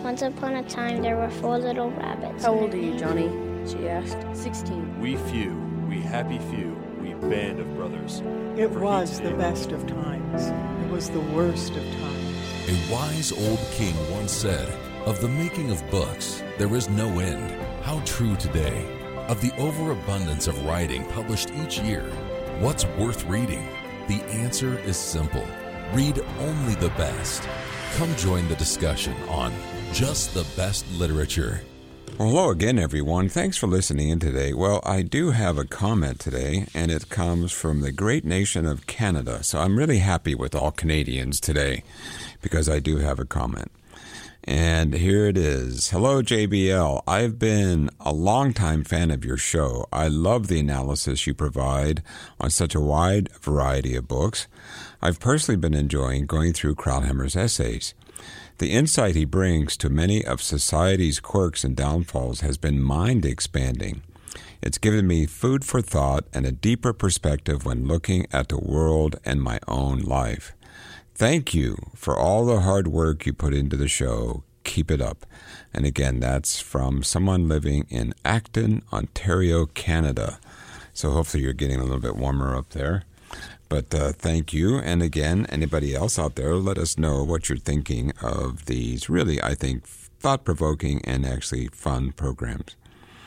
Once upon a time, there were 4 little rabbits. How old are you, Johnny? She asked. 16. We few, we happy few, we band of brothers. It For was he the today- best of times. It was the worst of times. A wise old king once said, "Of the making of books, there is no end." How true today. Of the overabundance of writing published each year, what's worth reading? The answer is simple. Read only the best. Come join the discussion on Just the Best Literature. Well, hello again, everyone. Thanks for listening in today. Well, I do have a comment today, and it comes from the great nation of Canada. So I'm really happy with all Canadians today because I do have a comment. And here it is. Hello, JBL. I've been a longtime fan of your show. I love the analysis you provide on such a wide variety of books. I've personally been enjoying going through Krauthammer's essays. The insight he brings to many of society's quirks and downfalls has been mind-expanding. It's given me food for thought and a deeper perspective when looking at the world and my own life. Thank you for all the hard work you put into the show. Keep it up. And again, that's from someone living in Acton, Ontario, Canada. So hopefully you're getting a little bit warmer up there. But thank you. And again, anybody else out there, let us know what you're thinking of these really, I think, thought-provoking and actually fun programs.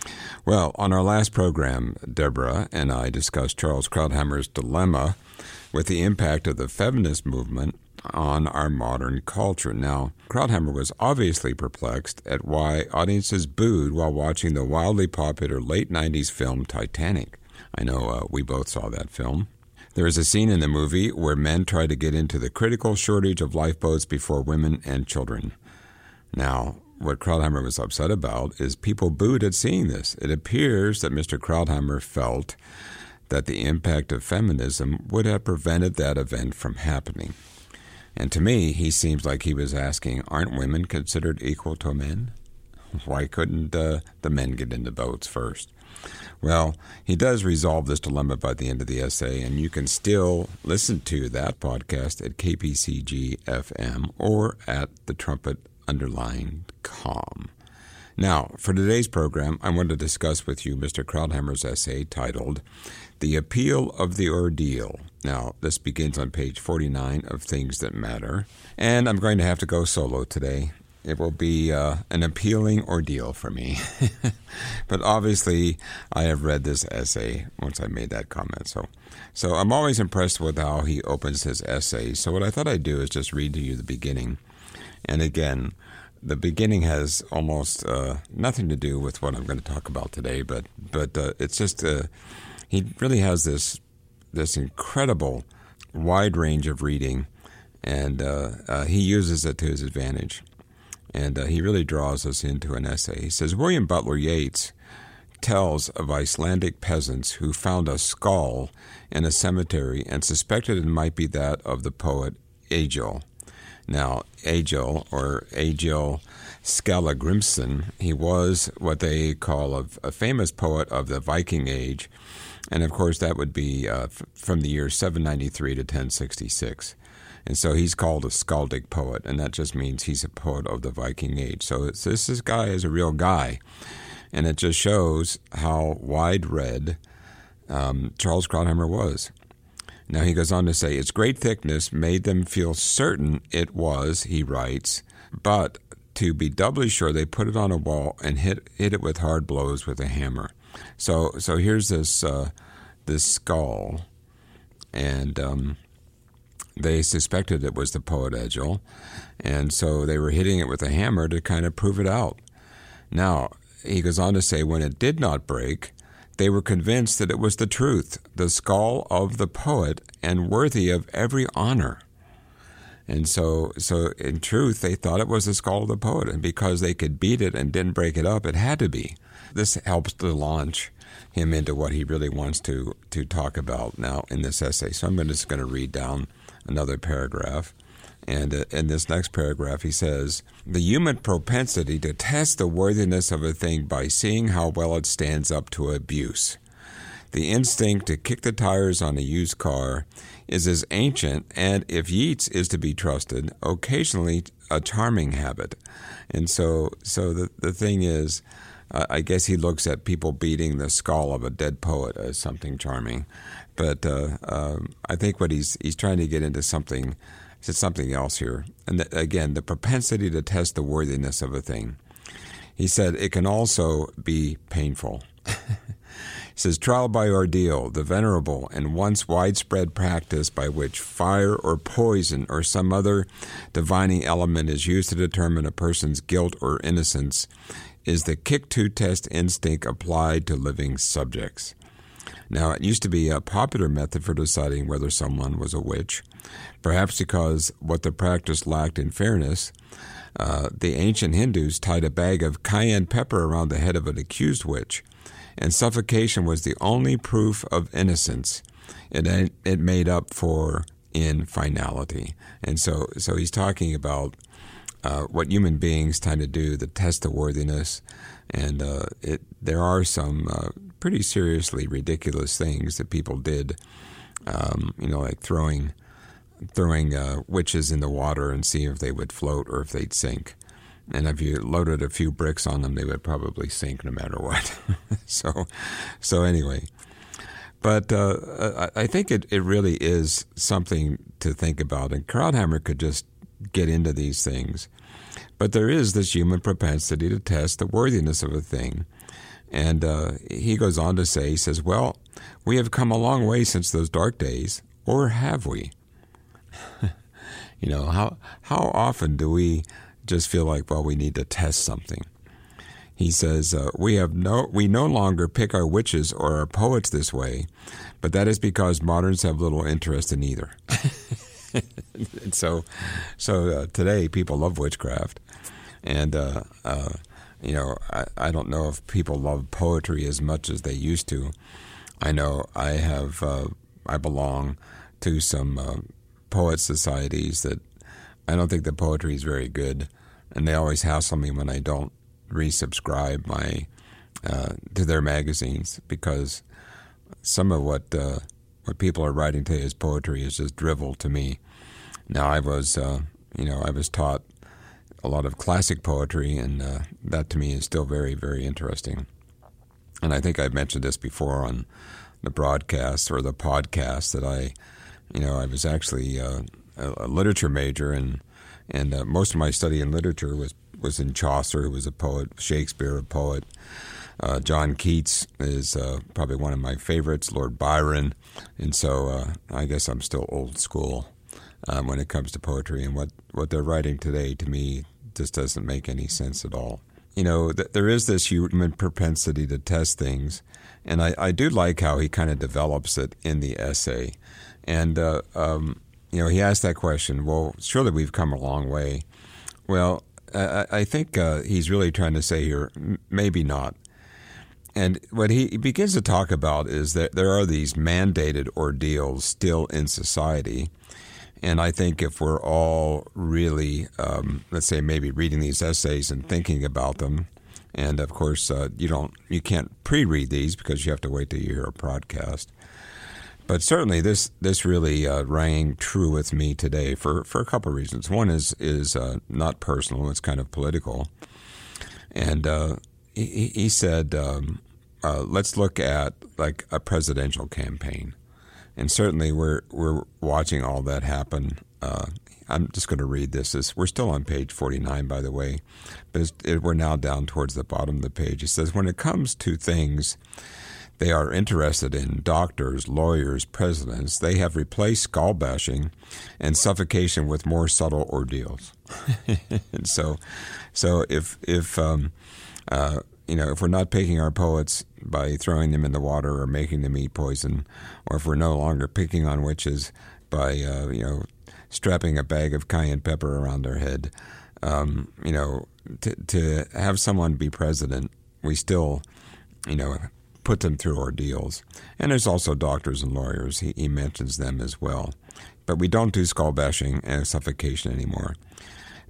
Well, on our last program, Deborah and I discussed Charles Krauthammer's dilemma with the impact of the feminist movement on our modern culture. Now, Krauthammer was obviously perplexed at why audiences booed while watching the wildly popular late 90s film Titanic. I know we both saw that film. There is a scene in the movie where men try to get into the critical shortage of lifeboats before women and children. Now, what Krauthammer was upset about is people booed at seeing this. It appears that Mr. Krauthammer felt that the impact of feminism would have prevented that event from happening. And to me, he seems like he was asking, aren't women considered equal to men? Why couldn't the men get into boats first? Well, he does resolve this dilemma by the end of the essay, and you can still listen to that podcast at KPCG-FM or at thetrumpet_com. Now, for today's program, I want to discuss with you Mr. Krauthammer's essay titled The Appeal of the Ordeal. Now, this begins on page 49 of Things That Matter, and I'm going to have to go solo today. It will be an appealing ordeal for me. But obviously, I have read this essay once I made that comment. So I'm always impressed with how he opens his essay. So what I thought I'd do is just read to you the beginning. And again, the beginning has almost nothing to do with what I'm going to talk about today, but it's just he really has this incredible wide range of reading, and he uses it to his advantage. And he really draws us into an essay. He says, William Butler Yeats tells of Icelandic peasants who found a skull in a cemetery and suspected it might be that of the poet Egil. Now, Egil, or Egil Skallagrimsson, he was what they call a famous poet of the Viking Age. And, of course, that would be from the year 793 to 1066. And so he's called a skaldic poet, and that just means he's a poet of the Viking Age. So this guy is a real guy, and it just shows how wide-read Charles Krauthammer was. Now he goes on to say, its great thickness made them feel certain it was, he writes, but to be doubly sure they put it on a wall and hit it with hard blows with a hammer. So here's this skull, and they suspected it was the poet Egil, and so they were hitting it with a hammer to kind of prove it out. Now, he goes on to say, when it did not break, they were convinced that it was the truth, the skull of the poet, and worthy of every honor. And so in truth, they thought it was the skull of the poet, and because they could beat it and didn't break it up, it had to be. This helps to launch him into what he really wants to talk about now in this essay. So I'm just going to read down another paragraph. And in this next paragraph, he says, the human propensity to test the worthiness of a thing by seeing how well it stands up to abuse. The instinct to kick the tires on a used car is as ancient, and if Yeats is to be trusted, occasionally a charming habit. And so the thing is, I guess he looks at people beating the skull of a dead poet as something charming. But I think what he's trying to get into something else here. And again, the propensity to test the worthiness of a thing. He said it can also be painful. He says, trial by ordeal, the venerable and once widespread practice by which fire or poison or some other divining element is used to determine a person's guilt or innocence, is the kick-to test instinct applied to living subjects. Now, it used to be a popular method for deciding whether someone was a witch, perhaps because what the practice lacked in fairness. The ancient Hindus tied a bag of cayenne pepper around the head of an accused witch, and suffocation was the only proof of innocence it made up for in finality. And so he's talking about what human beings tend to do to test the worthiness, and there are some pretty seriously ridiculous things that people did, like throwing witches in the water and see if they would float or if they'd sink. And if you loaded a few bricks on them, they would probably sink no matter what. So anyway, but I think it really is something to think about. And Krauthammer could just get into these things. But there is this human propensity to test the worthiness of a thing. And he goes on to say, he says, well, we have come a long way since those dark days, or have we? How often do we just feel like, well, we need to test something? He says, we no longer pick our witches or our poets this way, but that is because moderns have little interest in either. And so today people love witchcraft, and I don't know if people love poetry as much as they used to. I know I belong to some poet societies that I don't think the poetry is very good, and they always hassle me when I don't resubscribe to their magazines, because some of what people are writing today as poetry is just drivel to me. Now I was taught a lot of classic poetry, and that to me is still very, very interesting. And I think I've mentioned this before on the broadcast or the podcast that I was actually a literature major, and most of my study in literature was in Chaucer, who was a poet, Shakespeare, a poet. John Keats is probably one of my favorites, Lord Byron, and so I guess I'm still old school when it comes to poetry, and what they're writing today to me just doesn't make any sense at all. There is this human propensity to test things, and I do like how he kind of develops it in the essay. And, he asked that question, well, surely we've come a long way. Well, I think he's really trying to say here, maybe not. And what he begins to talk about is that there are these mandated ordeals still in society. And I think if we're all really, let's say, maybe reading these essays and thinking about them, and of course you can't pre-read these because you have to wait till you hear a podcast. But certainly this really rang true with me today for a couple of reasons. One is not personal; it's kind of political. And he said, let's look at like a presidential campaign. And certainly we're watching all that happen. I'm just going to read this. We're still on page 49, by the way, but we're now down towards the bottom of the page. It says, when it comes to things they are interested in, doctors, lawyers, presidents, they have replaced skull bashing and suffocation with more subtle ordeals. And so if we're not picking our poets by throwing them in the water or making them eat poison, or if we're no longer picking on witches by, strapping a bag of cayenne pepper around their head, to have someone be president, we still, put them through ordeals. And there's also doctors and lawyers. He mentions them as well. But we don't do skull bashing and suffocation anymore.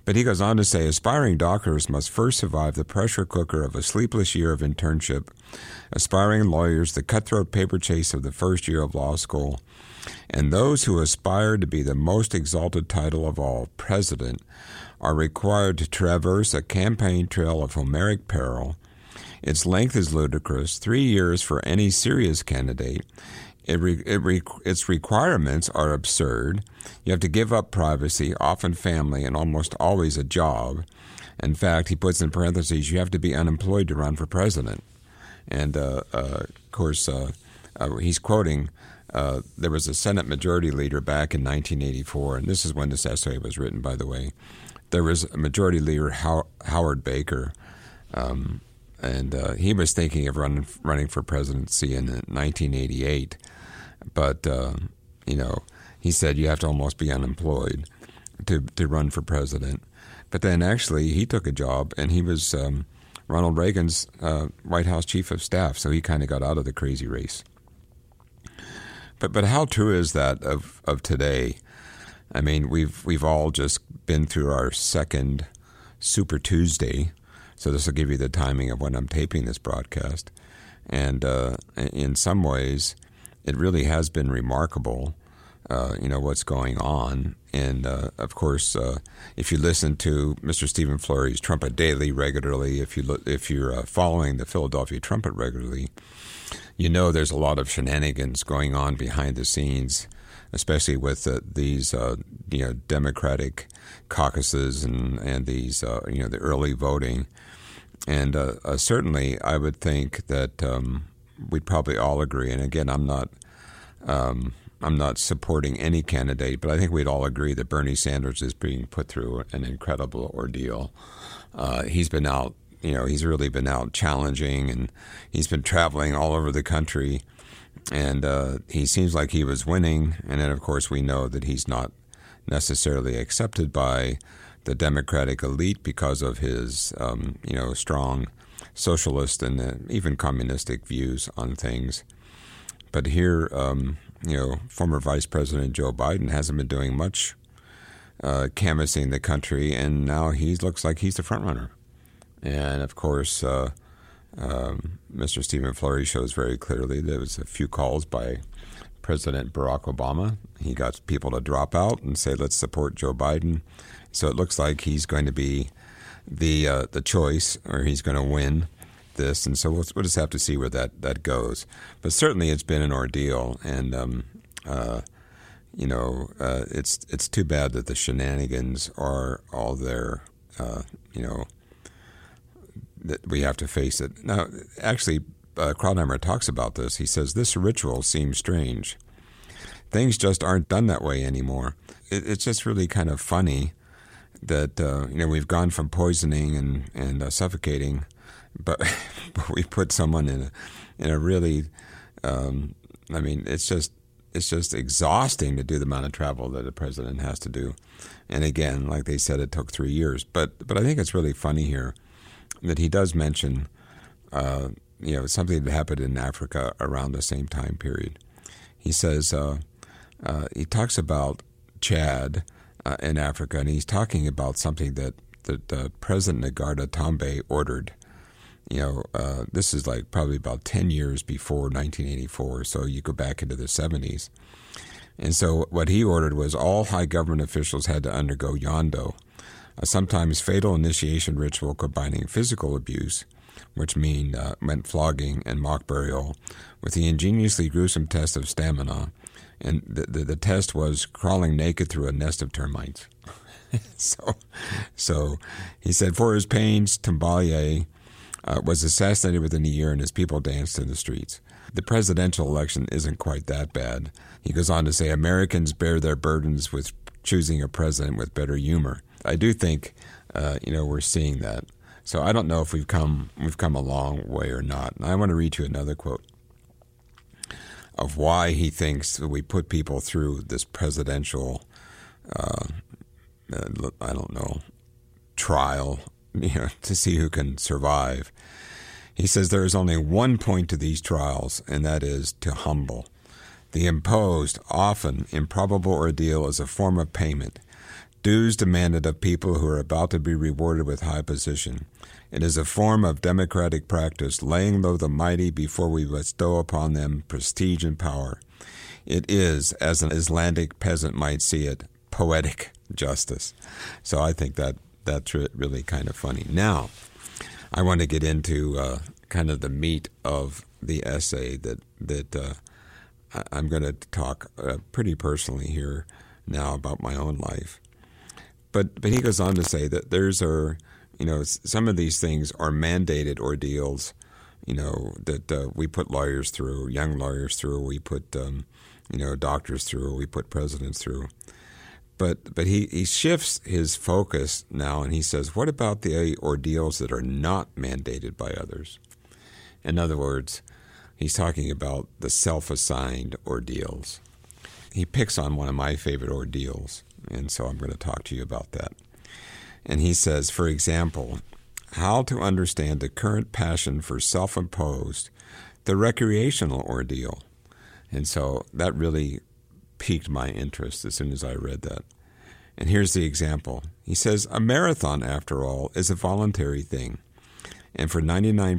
But he goes on to say, aspiring doctors must first survive the pressure cooker of a sleepless year of internship, aspiring lawyers the cutthroat paper chase of the first year of law school, and those who aspire to be the most exalted title of all, president, are required to traverse a campaign trail of Homeric peril. Its length is ludicrous, 3 years for any serious candidate. Its requirements are absurd. You have to give up privacy, often family, and almost always a job. In fact, he puts in parentheses, you have to be unemployed to run for president. And, of course, he's quoting, there was a Senate Majority Leader back in 1984, and this is when this essay was written, by the way. There was a Majority Leader, Howard Baker, and he was thinking of running for presidency in 1988. But, he said you have to almost be unemployed to run for president. But then actually he took a job, and he was Ronald Reagan's White House chief of staff, so he kind of got out of the crazy race. But how true is that of today? I mean, we've all just been through our second Super Tuesday, so this will give you the timing of when I'm taping this broadcast. And in some ways, it really has been remarkable, what's going on. And, of course, if you listen to Mr. Stephen Flurry's Trumpet Daily regularly, if you're following the Philadelphia Trumpet regularly, you know there's a lot of shenanigans going on behind the scenes, especially with these Democratic caucuses and these the early voting. And certainly, I would think that we'd probably all agree. And again, I'm not supporting any candidate, but I think we'd all agree that Bernie Sanders is being put through an incredible ordeal. He's been out, he's really been out challenging, and he's been traveling all over the country, and he seems like he was winning. And then, of course, we know that he's not necessarily accepted by the Democratic elite because of his, strong socialist and even communistic views on things. But here, former Vice President Joe Biden hasn't been doing much canvassing the country, and now he looks like he's the front runner. And, of course, Mr. Stephen Flurry shows very clearly there was a few calls by President Barack Obama. He got people to drop out and say, let's support Joe Biden. So it looks like he's going to be the choice, or he's going to win this. And so we'll just have to see where that goes. But certainly it's been an ordeal. And, it's too bad that the shenanigans are all there, that we have to face it. Now, actually, Krauthammer talks about this. He says, this ritual seems strange. Things just aren't done that way anymore. It's just really kind of funny that, we've gone from poisoning and suffocating, but we put someone in a really, it's just exhausting to do the amount of travel that a president has to do. And again, like they said, it took 3 years. But I think it's really funny here that he does mention, something that happened in Africa around the same time period. He says, he talks about Chad in Africa, and he's talking about something that President Ngarda Tombé ordered. This is like probably about 10 years before 1984, so you go back into the 70s. And so what he ordered was all high government officials had to undergo yondo, a sometimes fatal initiation ritual combining physical abuse, which meant flogging and mock burial, with the ingeniously gruesome test of stamina. And the test was crawling naked through a nest of termites. So he said, for his pains, Tombé was assassinated within a year, and his people danced in the streets. The presidential election isn't quite that bad. He goes on to say, Americans bear their burdens with choosing a president with better humor. I do think, we're seeing that. So I don't know if we've come a long way or not. And I want to read you another quote of why he thinks that we put people through this presidential, trial, to see who can survive. He says there is only one point to these trials, and that is to humble. The imposed, often improbable ordeal is a form of payment. dues demanded of people who are about to be rewarded with high position. It is a form of democratic practice, laying low the mighty before we bestow upon them prestige and power. It is, as an Icelandic peasant might see it, poetic justice. So I think that's really kind of funny. Now, I want to get into kind of the meat of the essay that I'm going to talk pretty personally here now about my own life. But he goes on to say that some of these things are mandated ordeals, that we put lawyers through, young lawyers through, we put doctors through, we put presidents through. But he shifts his focus now, and he says, what about the ordeals that are not mandated by others? In other words, he's talking about the self-assigned ordeals. He picks on one of my favorite ordeals, and so I'm going to talk to you about that. And he says, for example, how to understand the current passion for self-imposed, the recreational ordeal. And so that really piqued my interest as soon as I read that. And here's the example. He says, a marathon, after all, is a voluntary thing. And for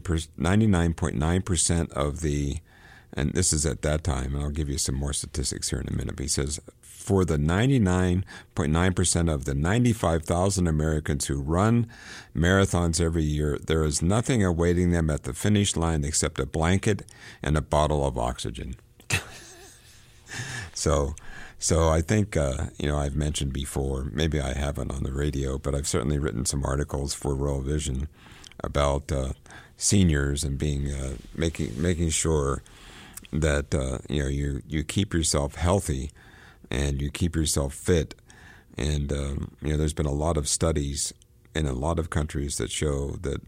99.9% of the, and this is at that time, and I'll give you some more statistics here in a minute, but he says, for the 99.9% of the 95,000 Americans who run marathons every year, there is nothing awaiting them at the finish line except a blanket and a bottle of oxygen. So I think, I've mentioned before, maybe I haven't on the radio, but I've certainly written some articles for World Vision about seniors and being making sure that you keep yourself healthy and you keep yourself fit. And there's been a lot of studies in a lot of countries that show that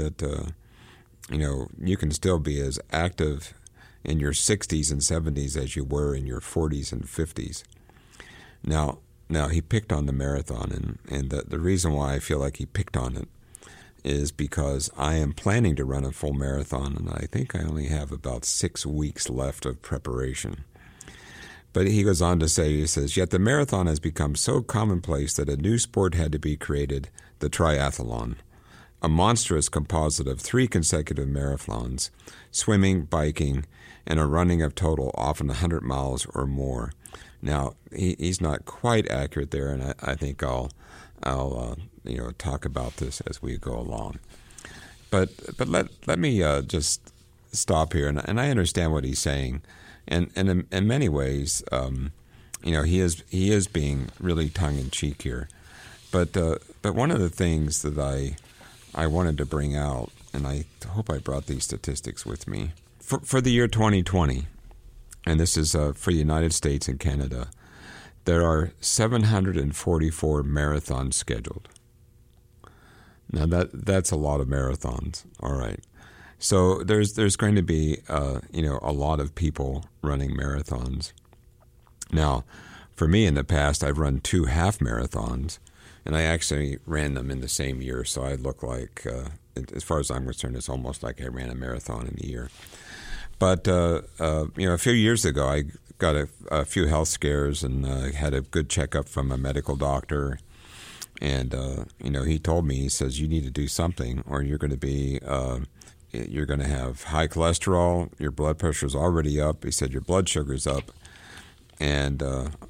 you can still be as active in your 60s and 70s as you were in your 40s and 50s. Now he picked on the marathon, and the reason why I feel like he picked on it is because I am planning to run a full marathon, and I think I only have about 6 weeks left of preparation. But he goes on to say, he says, yet the marathon has become so commonplace that a new sport had to be created, the triathlon, a monstrous composite of 3 consecutive marathons, swimming, biking, and a running of total, often 100 miles or more. Now, he's not quite accurate there, and I think I'll talk about this as we go along. But let me just stop here, and I understand what he's saying, and in many ways, he is being really tongue in cheek here. But one of the things that I wanted to bring out, and I hope I brought these statistics with me for the year 2020, and this is for the United States and Canada. There are 744 marathons scheduled. Now that's a lot of marathons. All right, so there's going to be a lot of people running marathons. Now, for me in the past, I've run 2 half marathons, and I actually ran them in the same year. So I look like, as far as I'm concerned, it's almost like I ran a marathon in a year. But a few years ago, I got a few health scares and had a good checkup from a medical doctor. And, he told me, he says, you need to do something or you're going to have high cholesterol. Your blood pressure is already up. He said, your blood sugar's up. And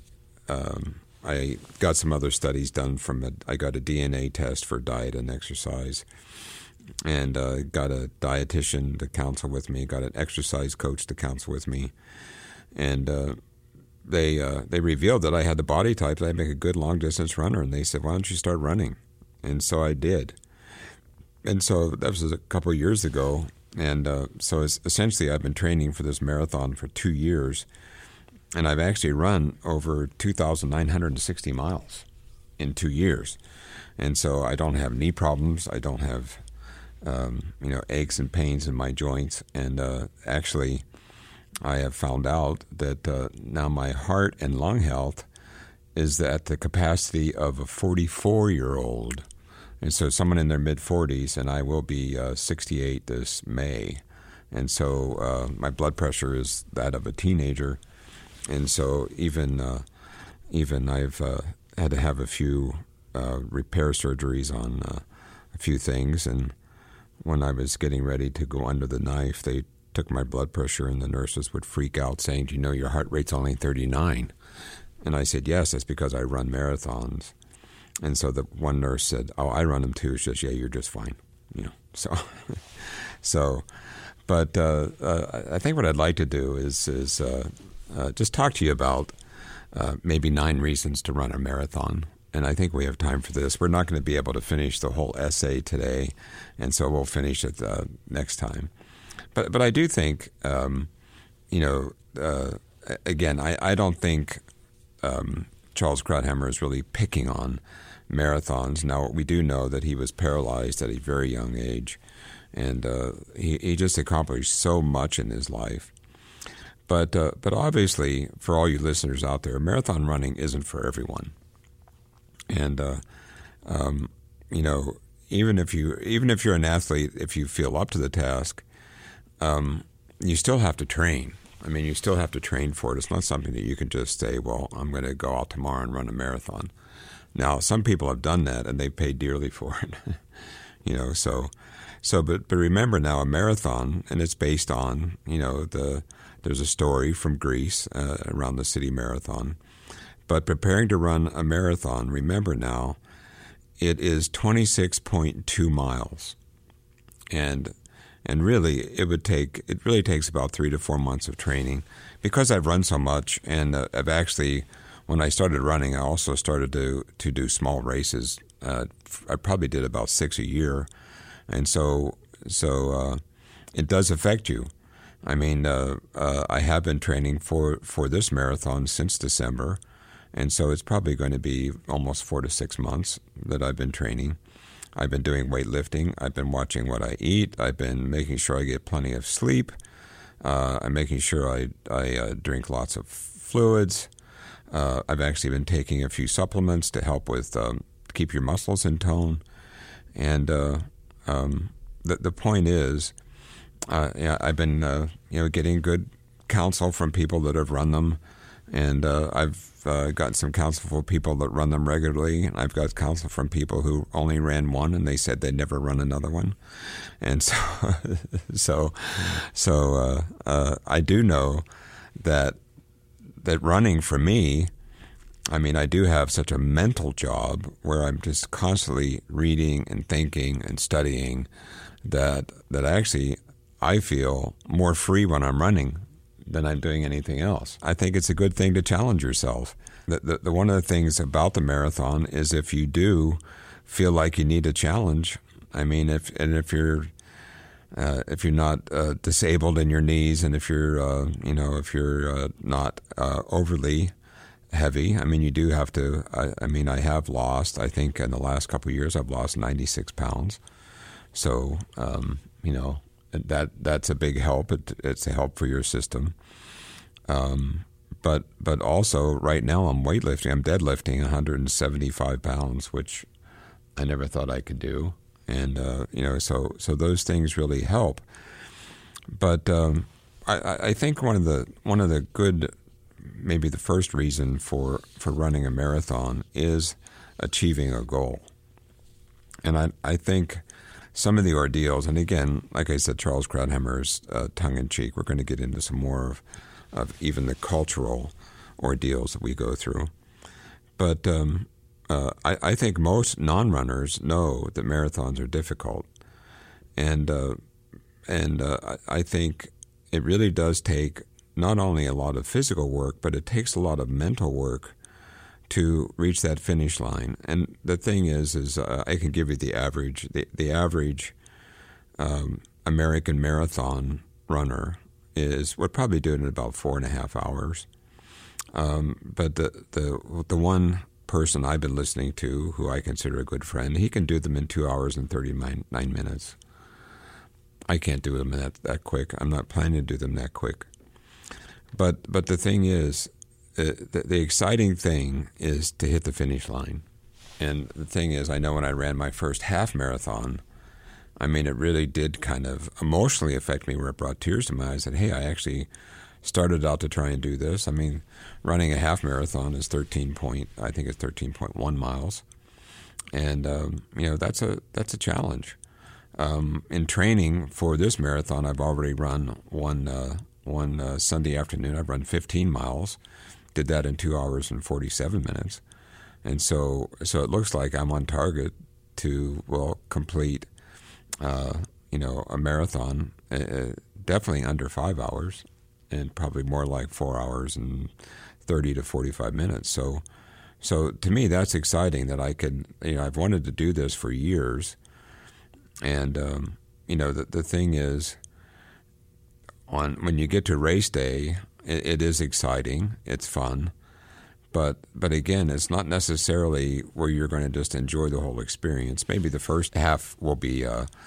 I got some other studies done I got a DNA test for diet and exercise. And got a dietitian to counsel with me, got an exercise coach to counsel with me. And they revealed that I had the body type that I'd make a good long-distance runner. And they said, why don't you start running? And so I did. And so that was a couple of years ago. And so essentially I've been training for this marathon for 2 years. And I've actually run over 2,960 miles in 2 years. And so I don't have knee problems. I don't have aches and pains in my joints. And actually, I have found out that now my heart and lung health is at the capacity of a 44-year-old. And so someone in their mid-40s, and I will be 68 this May. And so my blood pressure is that of a teenager. And so even I've had to have a few repair surgeries on a few things, and when I was getting ready to go under the knife, they took my blood pressure, and the nurses would freak out saying, "Do you know your heart rate's only 39?" And I said, "Yes, that's because I run marathons." And so the one nurse said, "Oh, I run them too." She says, "Yeah, you're just fine." But I think what I'd like to do is just talk to you about maybe 9 reasons to run a marathon. And I think we have time for this. We're not going to be able to finish the whole essay today, and so we'll finish it next time. But I do think, again, I don't think Charles Krauthammer is really picking on marathons. Now, we do know that he was paralyzed at a very young age, and he just accomplished so much in his life. But obviously, for all you listeners out there, marathon running isn't for everyone. And even if you're an athlete, if you feel up to the task, you still have to train. I mean, you still have to train for it. It's not something that you can just say, "Well, I'm going to go out tomorrow and run a marathon." Now, some people have done that, and they paid dearly for it. But remember now, a marathon, and it's based on, there's a story from Greece around the city marathon. But preparing to run a marathon, remember now, it is 26.2 miles. And really, it really takes about 3 to 4 months of training. Because I've run so much, and I've actually, when I started running, I also started to do small races. I probably did about 6 a year. And so it does affect you. I mean, I have been training for this marathon since December. And so it's probably going to be almost 4 to 6 months that I've been training. I've been doing weightlifting. I've been watching what I eat. I've been making sure I get plenty of sleep. I'm making sure I drink lots of fluids. I've actually been taking a few supplements to help with keep your muscles in tone. And the point is, I've been getting good counsel from people that have run them. And I've gotten some counsel from people that run them regularly. And I've got counsel from people who only ran one, and they said they'd never run another one. And so I do know that running for me, I mean, I do have such a mental job where I'm just constantly reading and thinking and studying that actually I feel more free when I'm running than I'm doing anything else. I think it's a good thing to challenge yourself. The one of the things about the marathon is if you do feel like you need a challenge, I mean, if you're not disabled in your knees, and if you're not overly heavy, I mean, you do have to. I have lost. I think in the last couple of years, I've lost 96 pounds. So that's a big help. It's a help for your system. But also right now I'm weightlifting. I'm deadlifting 175 pounds, which I never thought I could do. And so those things really help. But I think one of the good, maybe the first reason for running a marathon is achieving a goal. And I think some of the ordeals, and again, like I said, Charles Krauthammer's tongue-in-cheek, we're going to get into some more of even the cultural ordeals that we go through. But I think most non-runners know that marathons are difficult. And I think it really does take not only a lot of physical work, but it takes a lot of mental work to reach that finish line. And the thing is I can give you the average. The average American marathon runner would probably do it in about 4.5 hours. But the one person I've been listening to, who I consider a good friend, he can do them in 2 hours and 39 minutes. I can't do them that quick. I'm not planning to do them that quick. But the thing is, the exciting thing is to hit the finish line. And the thing is, I know when I ran my first half marathon, I mean, it really did kind of emotionally affect me, where it brought tears to my eyes that, hey, I actually started out to try and do this. I mean, running a half marathon is 13.1 miles, and that's a challenge. In training for this marathon, I've already run one Sunday afternoon. I've run 15 miles, did that in 2 hours and 47 minutes, and so it looks like I'm on target to complete a marathon, definitely under 5 hours, and probably more like 4 hours and 30 to 45 minutes. So to me, that's exciting that I could, I've wanted to do this for years. And, the thing is, when you get to race day, it is exciting, it's fun. But again, it's not necessarily where you're going to just enjoy the whole experience. Maybe the first half will be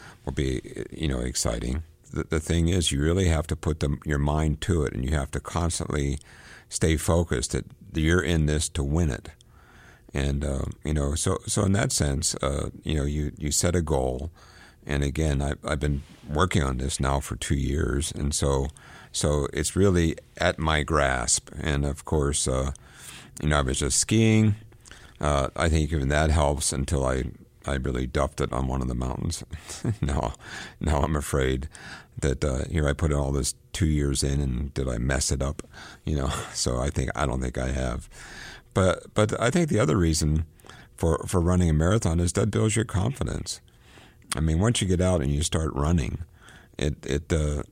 exciting. The thing is, you really have to put your mind to it, and you have to constantly stay focused that you're in this to win it. And so in that sense, you set a goal. And again, I've been working on this now for 2 years, and so it's really at my grasp. And of course, I was just skiing. I think even that helps until I really duffed it on one of the mountains. Now I'm afraid that here I put all this 2 years in, and did I mess it up? So I don't think I have. But I think the other reason for running a marathon is that builds your confidence. I mean, once you get out and you start running, and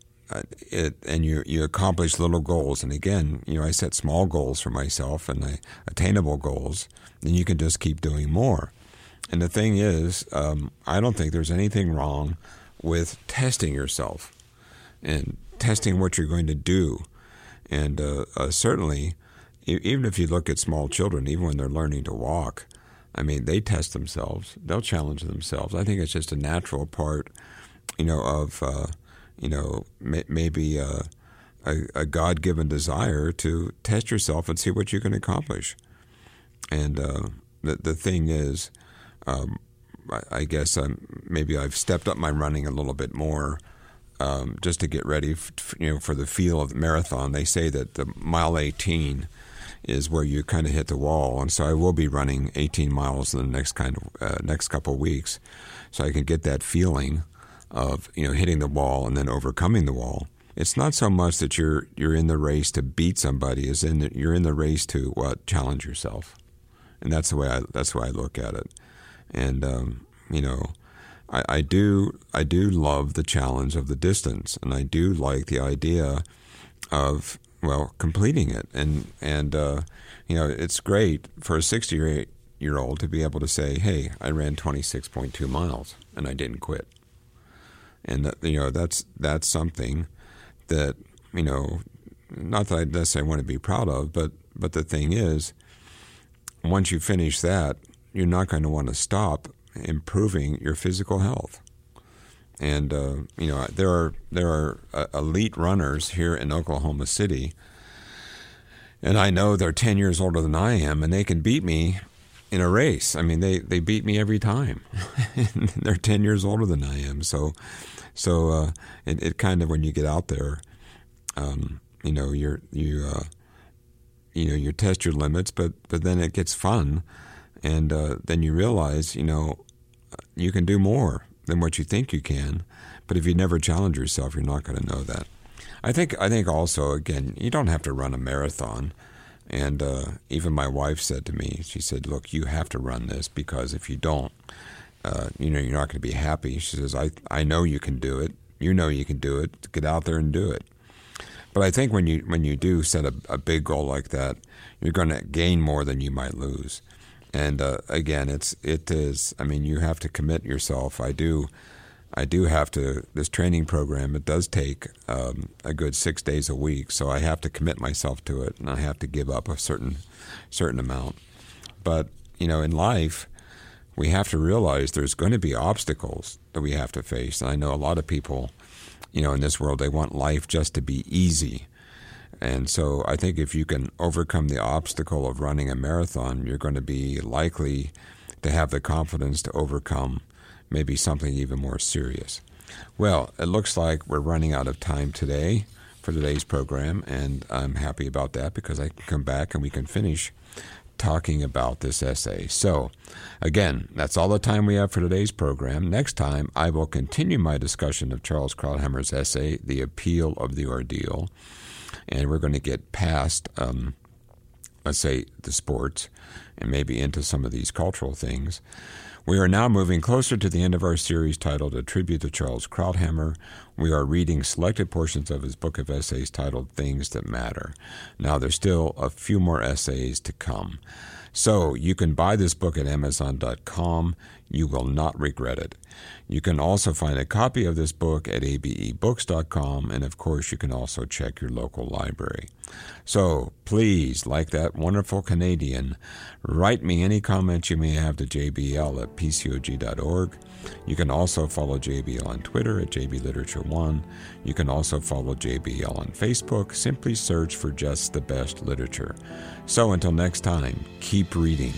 you accomplish little goals. And again, I set small goals for myself and attainable goals. Then you can just keep doing more. And the thing is, I don't think there's anything wrong with testing yourself and testing what you're going to do. And certainly, even if you look at small children, even when they're learning to walk, I mean, they test themselves. They'll challenge themselves. I think it's just a natural part, of, maybe a God-given desire to test yourself and see what you can accomplish. And the thing is, I guess maybe I've stepped up my running a little bit more, just to get ready, for the feel of the marathon. They say that the mile 18 is where you kind of hit the wall, and so I will be running 18 miles in the next couple of weeks, so I can get that feeling of hitting the wall and then overcoming the wall. It's not so much that you're in the race to beat somebody, as in that you're in the race to challenge yourself, and that's the way I look at it. And I do love the challenge of the distance, and I do like the idea of completing it. And it's great for a 68-year-old to be able to say, hey, I ran 26.2 miles and I didn't quit. And that's something that, not that I necessarily want to be proud of, but the thing is, once you finish that, you're not going to want to stop improving your physical health. And there are elite runners here in Oklahoma City, and I know they're 10 years older than I am, and they can beat me in a race. I mean, they beat me every time. They're 10 years older than I am, so it kind of, when you get out there, you test your limits, but then it gets fun, and then you realize you can do more than what you think you can. But if you never challenge yourself, you're not going to know that. I think also, again, you don't have to run a marathon. And even my wife said to me, she said, look, you have to run this, because if you don't, you're not going to be happy. She says, I know you can do it. You know you can do it. Get out there and do it. But I think when you do set a big goal like that, you're going to gain more than you might lose. And again, it is. I mean, you have to commit yourself. I do have to. This training program, it does take a good 6 days a week, so I have to commit myself to it, and I have to give up a certain amount. But in life, we have to realize there's going to be obstacles that we have to face. And I know a lot of people, in this world, they want life just to be easy. And so I think if you can overcome the obstacle of running a marathon, you're going to be likely to have the confidence to overcome maybe something even more serious. Well, it looks like we're running out of time today. for today's program, and I'm happy about that because I can come back and we can finish talking about this essay. So, again, that's all the time we have for today's program. Next time, I will continue my discussion of Charles Krauthammer's essay, The Appeal of the Ordeal, and we're going to get past, let's say, the sports and maybe into some of these cultural things. We are now moving closer to the end of our series titled A Tribute to Charles Krauthammer. We are reading selected portions of his book of essays titled Things That Matter. Now, there's still a few more essays to come. So you can buy this book at Amazon.com. You will not regret it. You can also find a copy of this book at abebooks.com, and of course you can also check your local library. So please, like that wonderful Canadian, write me any comments you may have to jbl@pcog.org. You can also follow JBL on Twitter at JBLiterature1. You can also follow JBL on Facebook. Simply search for Just the Best Literature. So until next time, keep reading.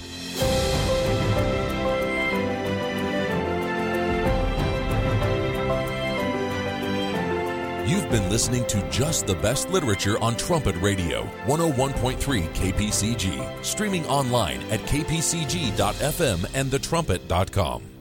You've been listening to Just the Best Literature on Trumpet Radio, 101.3 KPCG, streaming online at kpcg.fm and thetrumpet.com.